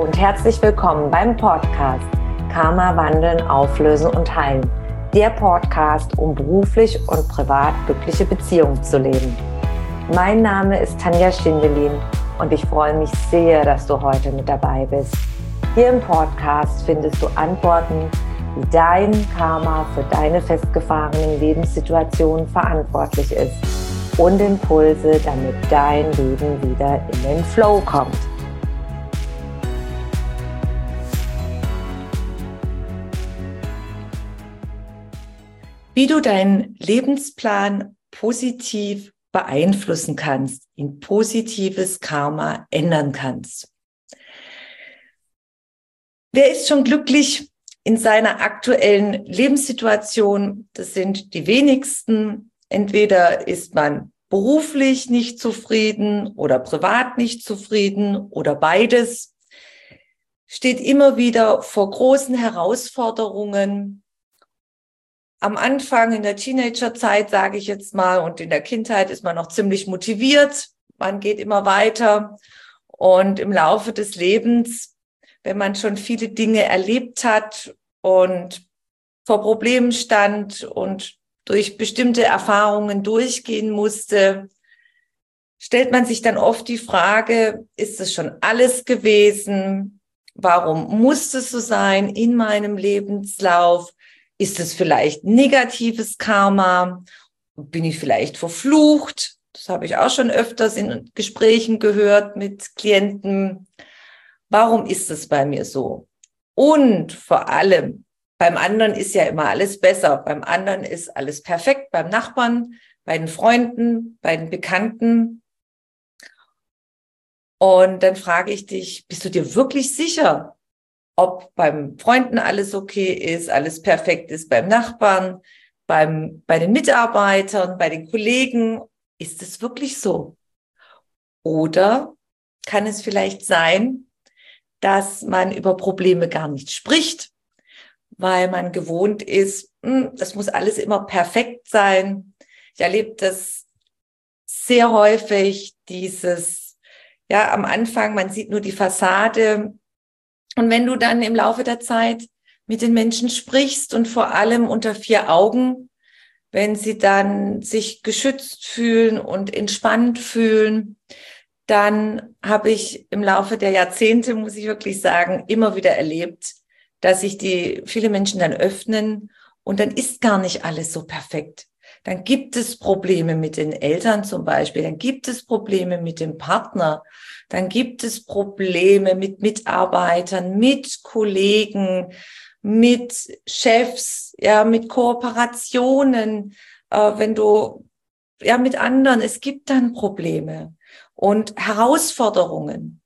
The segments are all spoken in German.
und herzlich willkommen beim Podcast Karma wandeln, auflösen und heilen. Der Podcast, um beruflich und privat glückliche Beziehungen zu leben. Mein Name ist Tanja Schindelin und ich freue mich sehr, dass du heute mit dabei bist. Hier im Podcast findest du Antworten, wie dein Karma für deine festgefahrenen Lebenssituationen verantwortlich ist und Impulse, damit dein Leben wieder in den Flow kommt. Wie du deinen Lebensplan positiv beeinflussen kannst, in positives Karma ändern kannst. Wer ist schon glücklich in seiner aktuellen Lebenssituation? Das sind die wenigsten. Entweder ist man beruflich nicht zufrieden oder privat nicht zufrieden oder beides. Steht immer wieder vor großen Herausforderungen. Am Anfang in der Teenagerzeit, sage ich jetzt mal, und in der Kindheit ist man noch ziemlich motiviert. Man geht immer weiter. Und im Laufe des Lebens, wenn man schon viele Dinge erlebt hat und vor Problemen stand und durch bestimmte Erfahrungen durchgehen musste, stellt man sich dann oft die Frage, ist es schon alles gewesen? Warum muss es so sein in meinem Lebenslauf? Ist es vielleicht negatives Karma? Bin ich vielleicht verflucht? Das habe ich auch schon öfters in Gesprächen gehört mit Klienten. Warum ist es bei mir so? Und vor allem, beim anderen ist ja immer alles besser. Beim anderen ist alles perfekt. Beim Nachbarn, bei den Freunden, bei den Bekannten. Und dann frage ich dich, bist du dir wirklich sicher, ob beim Freunden alles okay ist, alles perfekt ist, beim Nachbarn, bei den Mitarbeitern, bei den Kollegen? Ist es wirklich so? Oder kann es vielleicht sein, dass man über Probleme gar nicht spricht, weil man gewohnt ist, das muss alles immer perfekt sein. Ich erlebe das sehr häufig, am Anfang, man sieht nur die Fassade. Und wenn du dann im Laufe der Zeit mit den Menschen sprichst und vor allem unter 4 Augen, wenn sie dann sich geschützt fühlen und entspannt fühlen, dann habe ich im Laufe der Jahrzehnte, muss ich wirklich sagen, immer wieder erlebt, dass sich viele Menschen dann öffnen und dann ist gar nicht alles so perfekt. Dann gibt es Probleme mit den Eltern zum Beispiel, dann gibt es Probleme mit dem Partner, dann gibt es Probleme mit Mitarbeitern, mit Kollegen, mit Chefs, mit Kooperationen, mit anderen. Es gibt dann Probleme und Herausforderungen.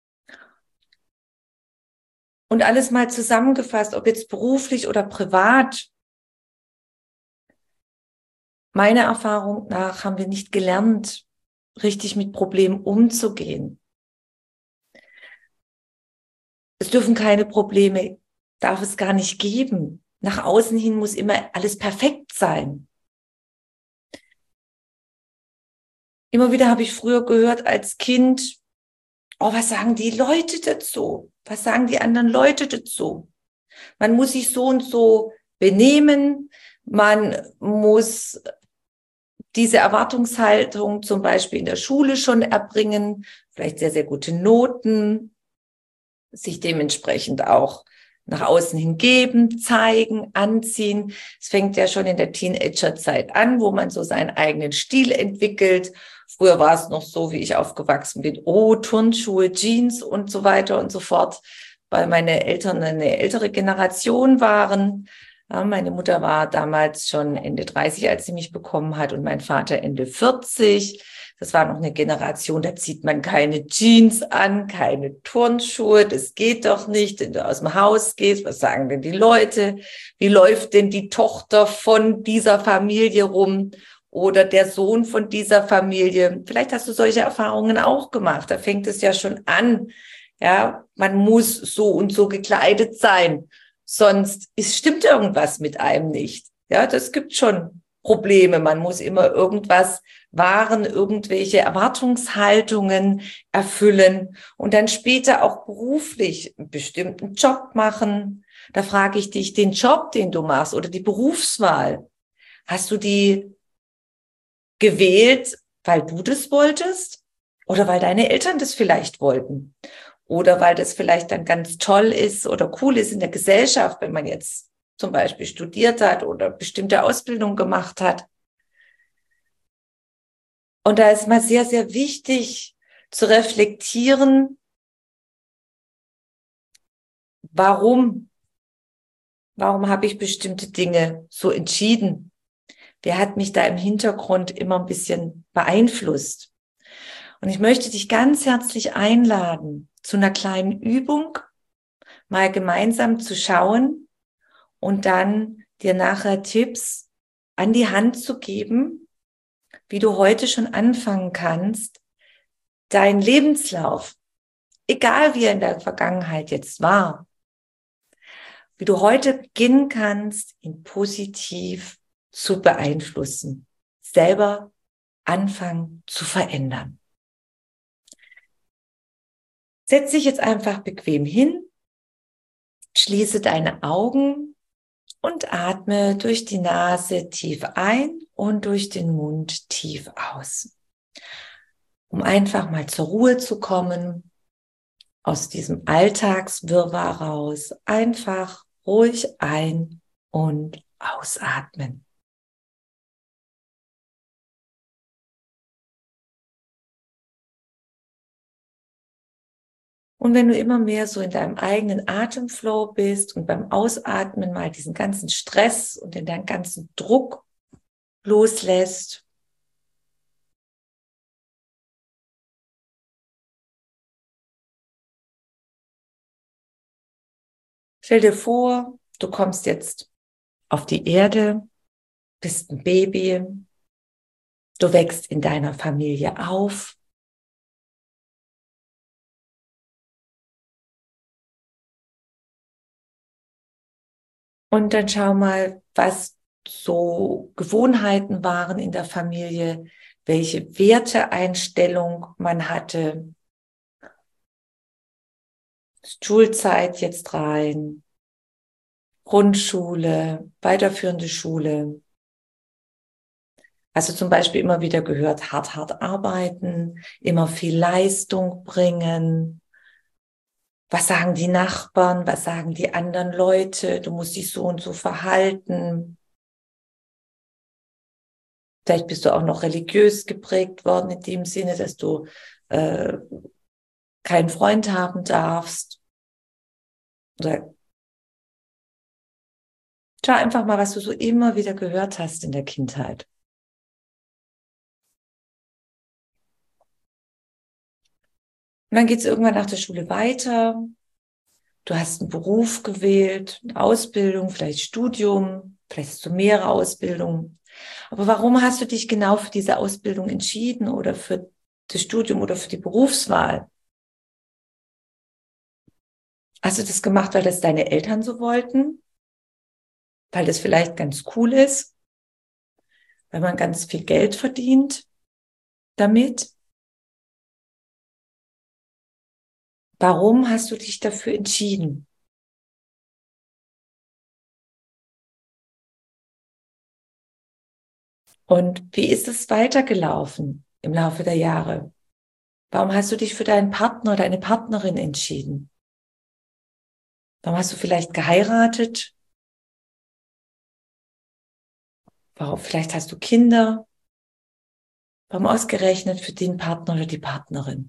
Und alles mal zusammengefasst, ob jetzt beruflich oder privat. Meiner Erfahrung nach haben wir nicht gelernt, richtig mit Problemen umzugehen. Es dürfen keine Probleme, darf es gar nicht geben. Nach außen hin muss immer alles perfekt sein. Immer wieder habe ich früher gehört als Kind, was sagen die Leute dazu? Was sagen die anderen Leute dazu? Man muss sich so und so benehmen, man muss diese Erwartungshaltung zum Beispiel in der Schule schon erbringen, vielleicht sehr, sehr gute Noten, sich dementsprechend auch nach außen hin geben, zeigen, anziehen. Es fängt ja schon in der Teenagerzeit an, wo man so seinen eigenen Stil entwickelt. Früher war es noch so, wie ich aufgewachsen bin, Turnschuhe, Jeans und so weiter und so fort, weil meine Eltern eine ältere Generation waren. Ja, meine Mutter war damals schon Ende 30, als sie mich bekommen hat, und mein Vater Ende 40. Das war noch eine Generation, da zieht man keine Jeans an, keine Turnschuhe, das geht doch nicht, wenn du aus dem Haus gehst, was sagen denn die Leute? Wie läuft denn die Tochter von dieser Familie rum oder der Sohn von dieser Familie? Vielleicht hast du solche Erfahrungen auch gemacht, da fängt es ja schon an. Ja, man muss so und so gekleidet sein. Sonst stimmt irgendwas mit einem nicht. Ja, das gibt schon Probleme. Man muss immer irgendwas wahren, irgendwelche Erwartungshaltungen erfüllen und dann später auch beruflich einen bestimmten Job machen. Da frage ich dich, den Job, den du machst oder die Berufswahl, hast du die gewählt, weil du das wolltest oder weil deine Eltern das vielleicht wollten? Oder weil das vielleicht dann ganz toll ist oder cool ist in der Gesellschaft, wenn man jetzt zum Beispiel studiert hat oder bestimmte Ausbildung gemacht hat. Und da ist mal sehr, sehr wichtig zu reflektieren, warum habe ich bestimmte Dinge so entschieden? Wer hat mich da im Hintergrund immer ein bisschen beeinflusst? Und ich möchte dich ganz herzlich einladen, zu einer kleinen Übung mal gemeinsam zu schauen und dann dir nachher Tipps an die Hand zu geben, wie du heute schon anfangen kannst, deinen Lebenslauf, egal wie er in der Vergangenheit jetzt war, wie du heute beginnen kannst, ihn positiv zu beeinflussen, selber anfangen zu verändern. Setz dich jetzt einfach bequem hin, schließe deine Augen und atme durch die Nase tief ein und durch den Mund tief aus. Um einfach mal zur Ruhe zu kommen, aus diesem Alltagswirrwarr raus, einfach ruhig ein- und ausatmen. Und wenn du immer mehr so in deinem eigenen Atemflow bist und beim Ausatmen mal diesen ganzen Stress und den ganzen Druck loslässt, stell dir vor, du kommst jetzt auf die Erde, bist ein Baby, du wächst in deiner Familie auf. Und dann schau mal, was so Gewohnheiten waren in der Familie, welche Werteeinstellung man hatte. Schulzeit jetzt rein, Grundschule, weiterführende Schule. Hast du zum Beispiel immer wieder gehört, hart, hart arbeiten, immer viel Leistung bringen. Was sagen die Nachbarn? Was sagen die anderen Leute? Du musst dich so und so verhalten. Vielleicht bist du auch noch religiös geprägt worden in dem Sinne, dass du äh, keinen Freund haben darfst. Oder schau einfach mal, was du so immer wieder gehört hast in der Kindheit. Und dann geht es irgendwann nach der Schule weiter. Du hast einen Beruf gewählt, eine Ausbildung, vielleicht Studium, vielleicht hast du mehrere Ausbildungen. Aber warum hast du dich genau für diese Ausbildung entschieden oder für das Studium oder für die Berufswahl? Hast du das gemacht, weil das deine Eltern so wollten? Weil das vielleicht ganz cool ist? Weil man ganz viel Geld verdient damit? Warum hast du dich dafür entschieden? Und wie ist es weitergelaufen im Laufe der Jahre? Warum hast du dich für deinen Partner oder deine Partnerin entschieden? Warum hast du vielleicht geheiratet? Warum, vielleicht hast du Kinder? Warum ausgerechnet für den Partner oder die Partnerin?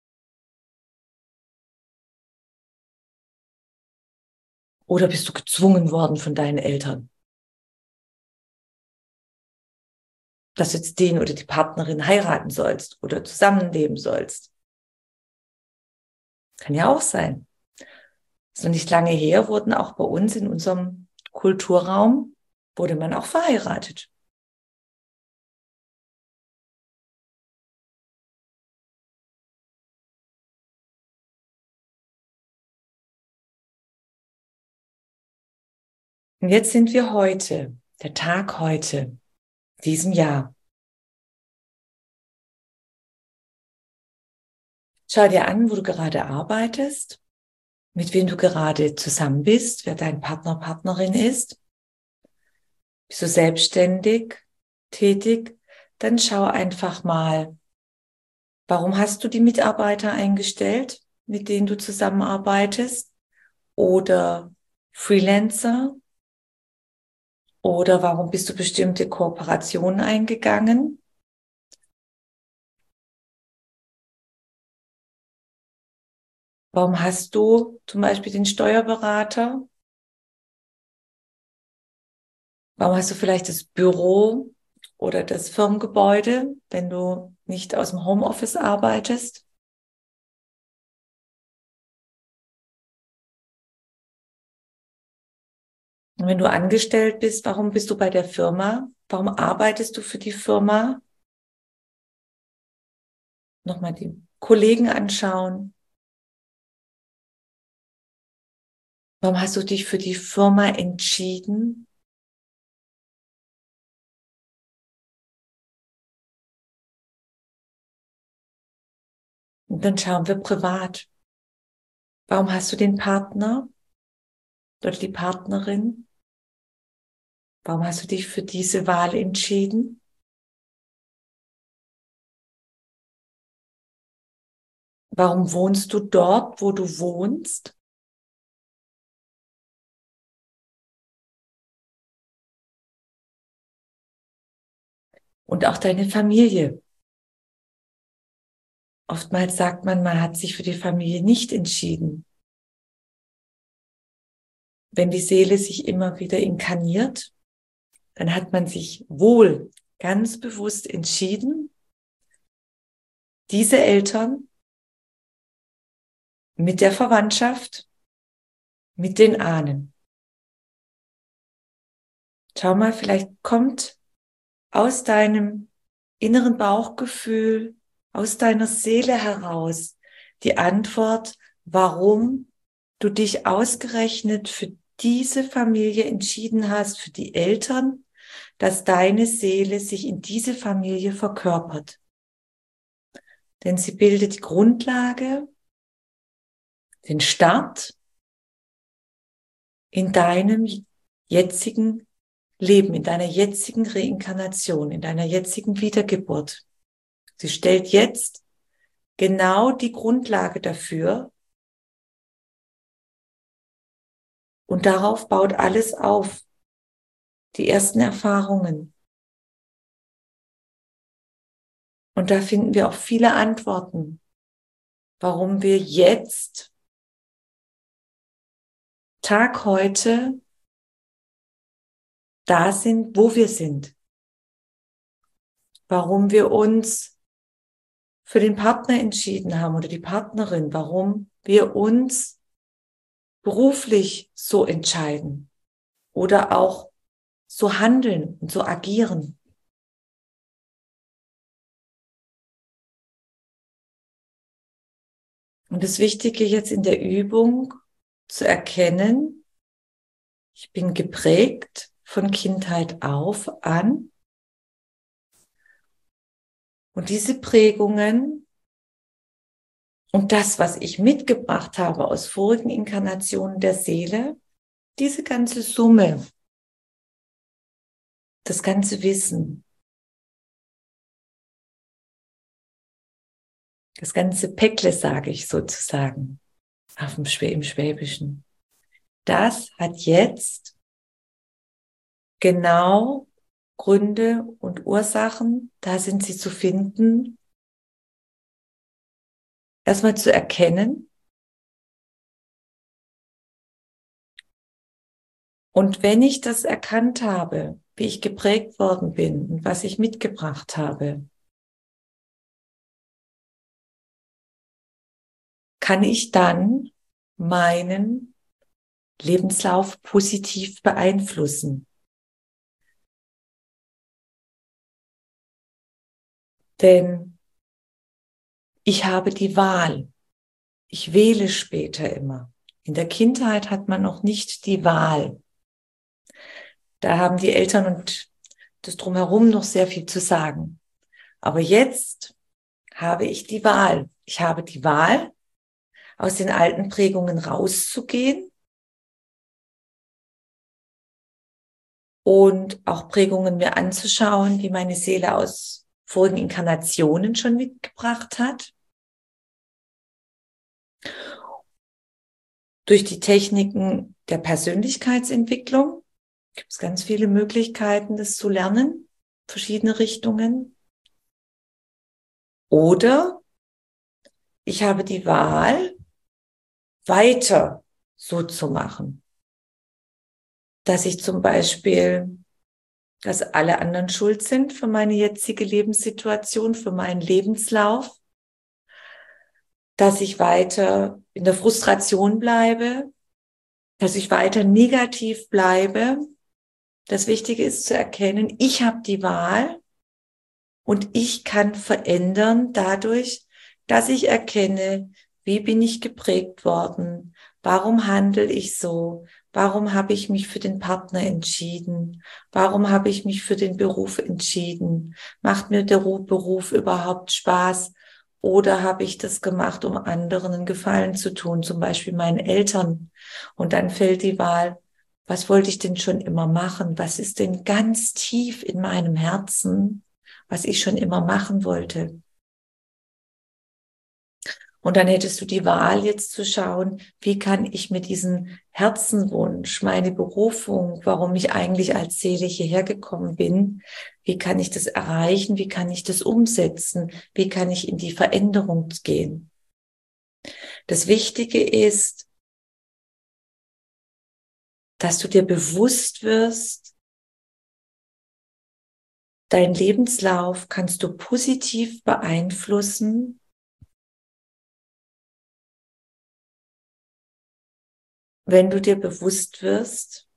Oder bist du gezwungen worden von deinen Eltern, dass du jetzt den oder die Partnerin heiraten sollst oder zusammenleben sollst? Kann ja auch sein. Ist noch nicht lange her, wurden auch bei uns in unserem Kulturraum, wurde man auch verheiratet. Und jetzt sind wir heute, der Tag heute. diesem Jahr. Schau dir an, wo du gerade arbeitest, mit wem du gerade zusammen bist, wer dein Partner, Partnerin ist. Bist du selbstständig, tätig? Dann schau einfach mal, warum hast du die Mitarbeiter eingestellt, mit denen du zusammenarbeitest? Oder Freelancer? Oder warum bist du bestimmte Kooperationen eingegangen? Warum hast du zum Beispiel den Steuerberater? Warum hast du vielleicht das Büro oder das Firmengebäude, wenn du nicht aus dem Homeoffice arbeitest? Und wenn du angestellt bist, warum bist du bei der Firma? Warum arbeitest du für die Firma? Nochmal die Kollegen anschauen. Warum hast du dich für die Firma entschieden? Und dann schauen wir privat. Warum hast du den Partner oder die Partnerin? Warum hast du dich für diese Wahl entschieden? Warum wohnst du dort, wo du wohnst? Und auch deine Familie. Oftmals sagt man hat sich für die Familie nicht entschieden. Wenn die Seele sich immer wieder inkarniert, dann hat man sich wohl ganz bewusst entschieden, diese Eltern mit der Verwandtschaft, mit den Ahnen. Schau mal, vielleicht kommt aus deinem inneren Bauchgefühl, aus deiner Seele heraus die Antwort, warum du dich ausgerechnet für diese Familie entschieden hast, für die Eltern, dass deine Seele sich in diese Familie verkörpert. Denn sie bildet die Grundlage, den Start in deinem jetzigen Leben, in deiner jetzigen Reinkarnation, in deiner jetzigen Wiedergeburt. Sie stellt jetzt genau die Grundlage dafür und darauf baut alles auf. Die ersten Erfahrungen. Und da finden wir auch viele Antworten, warum wir jetzt, Tag heute, da sind, wo wir sind. Warum wir uns für den Partner entschieden haben oder die Partnerin, warum wir uns beruflich so entscheiden oder auch so handeln und so agieren. Und das Wichtige jetzt in der Übung zu erkennen, ich bin geprägt von Kindheit auf an und diese Prägungen und das, was ich mitgebracht habe aus vorigen Inkarnationen der Seele, diese ganze Summe, das ganze Wissen, das ganze Päckle, sage ich sozusagen, im Schwäbischen, das hat jetzt genau Gründe und Ursachen, da sind sie zu finden, erstmal zu erkennen. Und wenn ich das erkannt habe, wie ich geprägt worden bin und was ich mitgebracht habe, kann ich dann meinen Lebenslauf positiv beeinflussen. Denn ich habe die Wahl. Ich wähle später immer. In der Kindheit hat man noch nicht die Wahl. Da haben die Eltern und das Drumherum noch sehr viel zu sagen. Aber jetzt habe ich die Wahl. Ich habe die Wahl, aus den alten Prägungen rauszugehen und auch Prägungen mir anzuschauen, die meine Seele aus vorigen Inkarnationen schon mitgebracht hat. Durch die Techniken der Persönlichkeitsentwicklung gibt es ganz viele Möglichkeiten, das zu lernen, verschiedene Richtungen. Oder ich habe die Wahl, weiter so zu machen, dass ich zum Beispiel, dass alle anderen schuld sind für meine jetzige Lebenssituation, für meinen Lebenslauf, dass ich weiter in der Frustration bleibe, dass ich weiter negativ bleibe. Das Wichtige ist zu erkennen, ich habe die Wahl und ich kann verändern dadurch, dass ich erkenne, wie bin ich geprägt worden, warum handle ich so, warum habe ich mich für den Partner entschieden, warum habe ich mich für den Beruf entschieden, macht mir der Beruf überhaupt Spaß oder habe ich das gemacht, um anderen einen Gefallen zu tun, zum Beispiel meinen Eltern. Und dann fällt die Wahl, was wollte ich denn schon immer machen, was ist denn ganz tief in meinem Herzen, was ich schon immer machen wollte. Und dann hättest du die Wahl jetzt zu schauen, wie kann ich mit diesem Herzenwunsch, meine Berufung, warum ich eigentlich als Seele hierher gekommen bin, wie kann ich das erreichen, wie kann ich das umsetzen, wie kann ich in die Veränderung gehen. Das Wichtige ist, dass du dir bewusst wirst, deinen Lebenslauf kannst du positiv beeinflussen, wenn du dir bewusst wirst,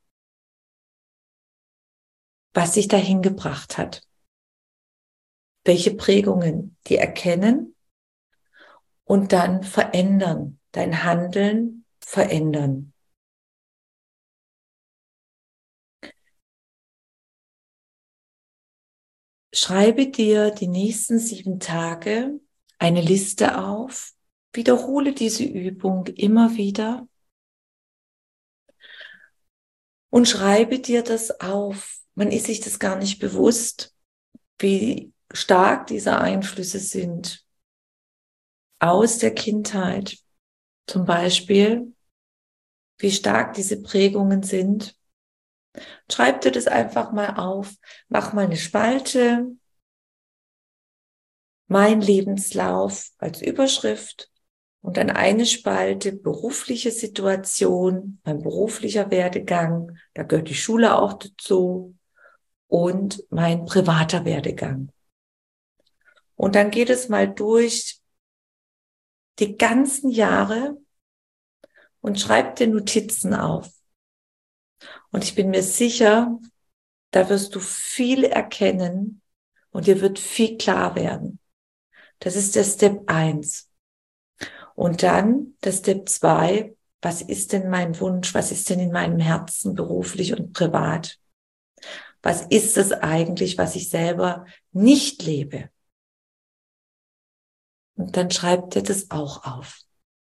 was dich dahin gebracht hat. Welche Prägungen, die erkennen und dann verändern, dein Handeln verändern. Schreibe dir die nächsten 7 Tage eine Liste auf, wiederhole diese Übung immer wieder und schreibe dir das auf. Man ist sich das gar nicht bewusst, wie stark diese Einflüsse sind aus der Kindheit. Zum Beispiel, wie stark diese Prägungen sind. Schreib dir das einfach mal auf. Mach mal eine Spalte. Mein Lebenslauf als Überschrift und dann eine Spalte berufliche Situation, mein beruflicher Werdegang, da gehört die Schule auch dazu und mein privater Werdegang. Und dann geht es mal durch die ganzen Jahre und schreib dir Notizen auf. Und ich bin mir sicher, da wirst du viel erkennen und dir wird viel klar werden. Das ist der Step 1. Und dann der Step 2, was ist denn mein Wunsch? Was ist denn in meinem Herzen beruflich und privat? Was ist es eigentlich, was ich selber nicht lebe? Und dann schreibt ihr das auch auf.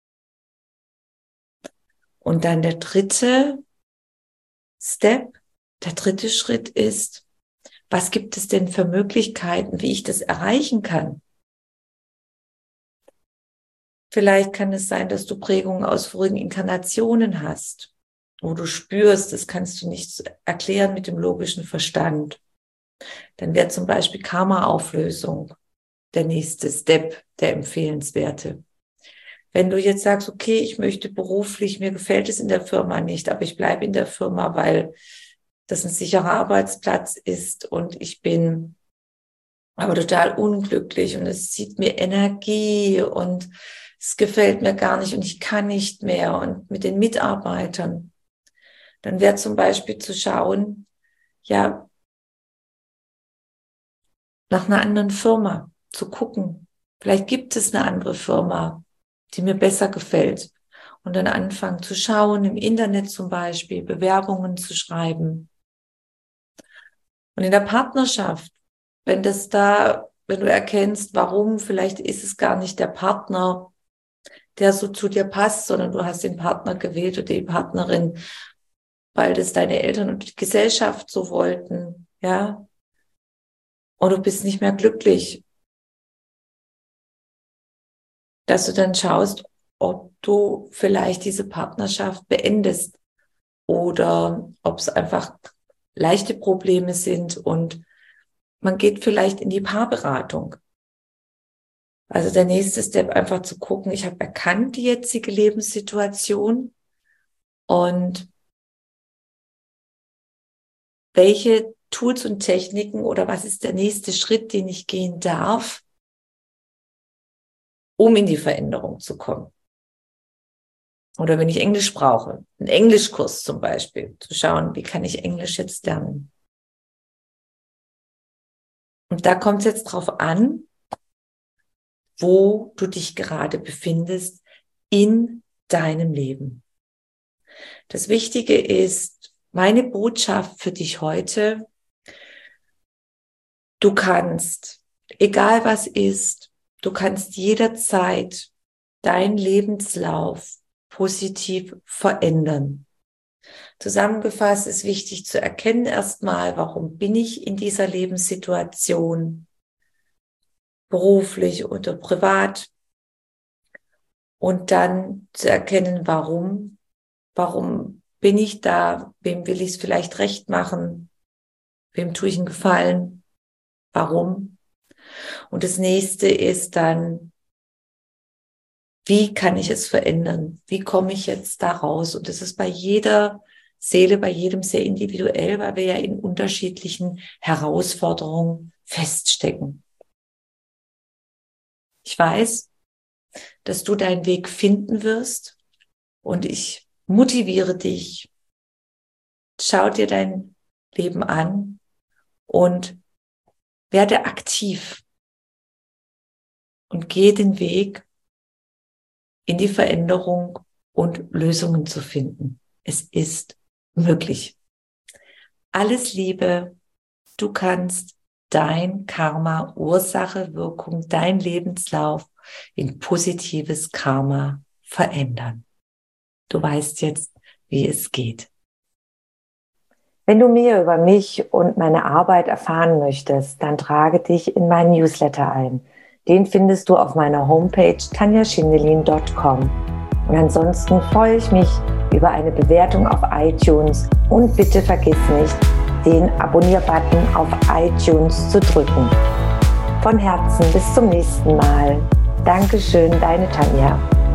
Und dann der dritte Step, der dritte Schritt ist, was gibt es denn für Möglichkeiten, wie ich das erreichen kann? Vielleicht kann es sein, dass du Prägungen aus vorigen Inkarnationen hast, wo du spürst, das kannst du nicht erklären mit dem logischen Verstand. Dann wäre zum Beispiel Karma-Auflösung der nächste Step, der empfehlenswerte. Wenn du jetzt sagst, okay, ich möchte beruflich, mir gefällt es in der Firma nicht, aber ich bleibe in der Firma, weil das ein sicherer Arbeitsplatz ist und ich bin aber total unglücklich und es zieht mir Energie und es gefällt mir gar nicht und ich kann nicht mehr und mit den Mitarbeitern, dann wäre zum Beispiel zu schauen, ja, nach einer anderen Firma zu gucken. Vielleicht gibt es eine andere Firma, die mir besser gefällt und dann anfangen zu schauen, im Internet zum Beispiel, Bewerbungen zu schreiben. Und in der Partnerschaft, wenn du erkennst, warum, vielleicht ist es gar nicht der Partner, der so zu dir passt, sondern du hast den Partner gewählt oder die Partnerin, weil das deine Eltern und die Gesellschaft so wollten, ja. Und du bist nicht mehr glücklich, dass du dann schaust, ob du vielleicht diese Partnerschaft beendest oder ob es einfach leichte Probleme sind und man geht vielleicht in die Paarberatung. Also der nächste Step einfach zu gucken, ich habe erkannt die jetzige Lebenssituation und welche Tools und Techniken oder was ist der nächste Schritt, den ich gehen darf, um in die Veränderung zu kommen. Oder wenn ich Englisch brauche, einen Englischkurs zum Beispiel, zu schauen, wie kann ich Englisch jetzt lernen. Und da kommt es jetzt drauf an, wo du dich gerade befindest in deinem Leben. Das Wichtige ist, meine Botschaft für dich heute, du kannst, egal was ist, du kannst jederzeit deinen Lebenslauf positiv verändern. Zusammengefasst ist wichtig zu erkennen erstmal, warum bin ich in dieser Lebenssituation, beruflich oder privat, und dann zu erkennen, warum bin ich da, wem will ich es vielleicht recht machen, wem tue ich einen Gefallen, warum. Und das nächste ist dann, wie kann ich es verändern, wie komme ich jetzt da raus? Und das ist bei jeder Seele, bei jedem sehr individuell, weil wir ja in unterschiedlichen Herausforderungen feststecken. Ich weiß, dass du deinen Weg finden wirst und ich motiviere dich. Schau dir dein Leben an und werde aktiv und geh den Weg in die Veränderung und Lösungen zu finden. Es ist möglich. Alles Liebe, du kannst dein Karma, Ursache, Wirkung, dein Lebenslauf in positives Karma verändern. Du weißt jetzt, wie es geht. Wenn du mehr über mich und meine Arbeit erfahren möchtest, dann trage dich in meinen Newsletter ein. Den findest du auf meiner Homepage tanjaschindelin.com. Und ansonsten freue ich mich über eine Bewertung auf iTunes und bitte vergiss nicht, den Abonnier-Button auf iTunes zu drücken. Von Herzen bis zum nächsten Mal. Dankeschön, deine Tanja.